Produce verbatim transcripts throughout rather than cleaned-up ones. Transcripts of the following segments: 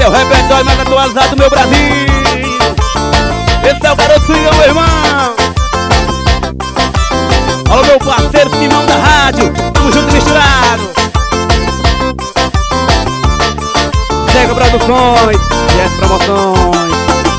o repertório mais atualizado do meu Brasil. Esse é o garoto swingão, meu irmão. Alô, meu parceiro Simão da rádio. Tamo junto e misturado. Chega Produções e as promoções.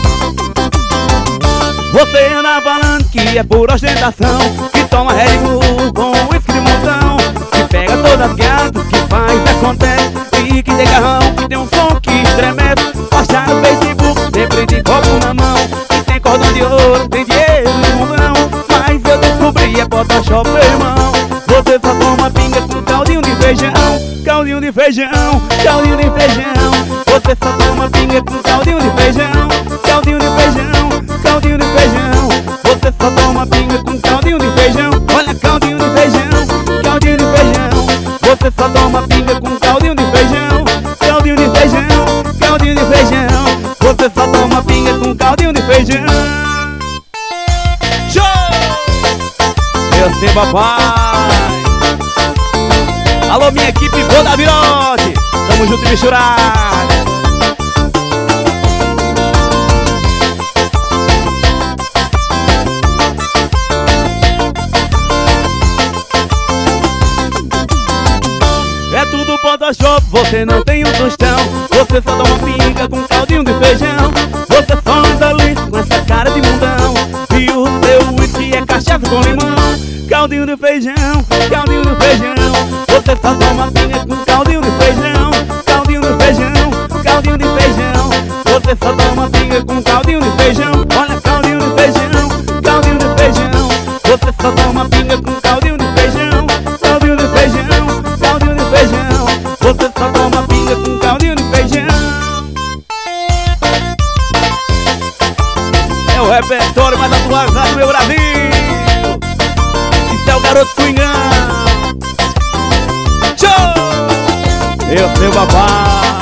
Você anda falando que é por ostentação, que toma Red Bull com whisky de montão, que pega todas as gatas, que faz, acontece, e que tem carrão, que tem um som que estremece. Posta no Facebook, sempre de copo na mão, que tem cordão de ouro, tem dinheiro de mundão. Mas eu descobri, é Photoshop, meu irmão. Você só toma pinga com caldinho de feijão, caldinho de feijão, caldinho de feijão. Você só toma pinga com caldinho de feijão, caldinho de feijão, caldinho de feijão. Você só toma pinga com caldinho de feijão. Olha, caldinho de feijão, caldinho de feijão. Você só toma pinga com caldinho de feijão, caldinho de feijão, caldinho de feijão. Você só toma pinga com caldinho de feijão. Show! Eu sei, papai. Alô, minha equipe boa da Virote. Tamo junto e misturado. É tudo Photoshop, você não tem um tostão. Você só dá uma pinga com caldinho de feijão. Você só anda liso com essa cara de mundão. E o seu whisky é cachaça com limão. Caldinho de feijão, caldinho de feijão. Você só toma pinga com caldinho de feijão, caldinho de feijão, caldinho de feijão. Você só toma pinga com caldinho de feijão. Olha, caldinho de feijão, caldinho de feijão. Você só toma pinga com caldinho de feijão, caldinho de feijão, caldinho de feijão. Você só toma pinga com caldinho de feijão. É o repertório mais atualizado do meu Brasil. Isso é o garoto swingão. Show! Eu sei, papai.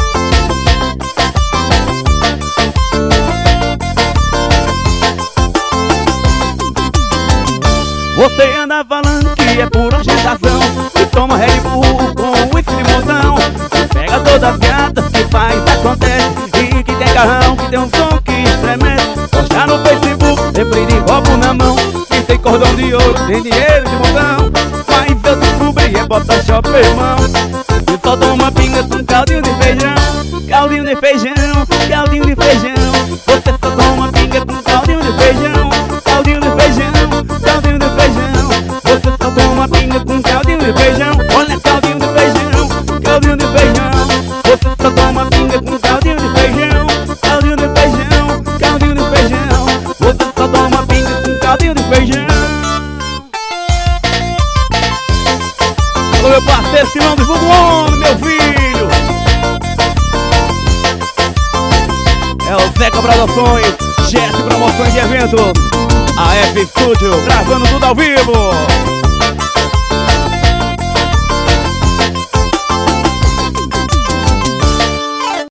Você anda falando que é por ostentação, que toma Red Bull com whisky de montão, que pega todas as gatas, que faz, acontece, e que tem carrão, que tem um som que estremece. Posta no Facebook, sempre de copo na mão, que tem cordão de ouro, tem dinheiro de montão. Mas eu descobri, é Photoshop, meu irmão. Você só toma pinga com caldinho de feijão, caldinho de feijão, caldinho de feijão. Você só toma pinga com caldinho de feijão, caldinho de feijão, caldinho de feijão. Você só toma pinga com caldinho de feijão. Olha, caldinho de feijão, caldinho de feijão. Você só toma pinga com caldinho de feijão, caldinho de feijão, caldinho de feijão. Você só toma pinga com caldinho de feijão. Alô, meu parceiro Simão do Vulgo, meu filho. É o Zeca Produções, G S Promoções de Eventos, A F Studio, gravando tudo ao vivo.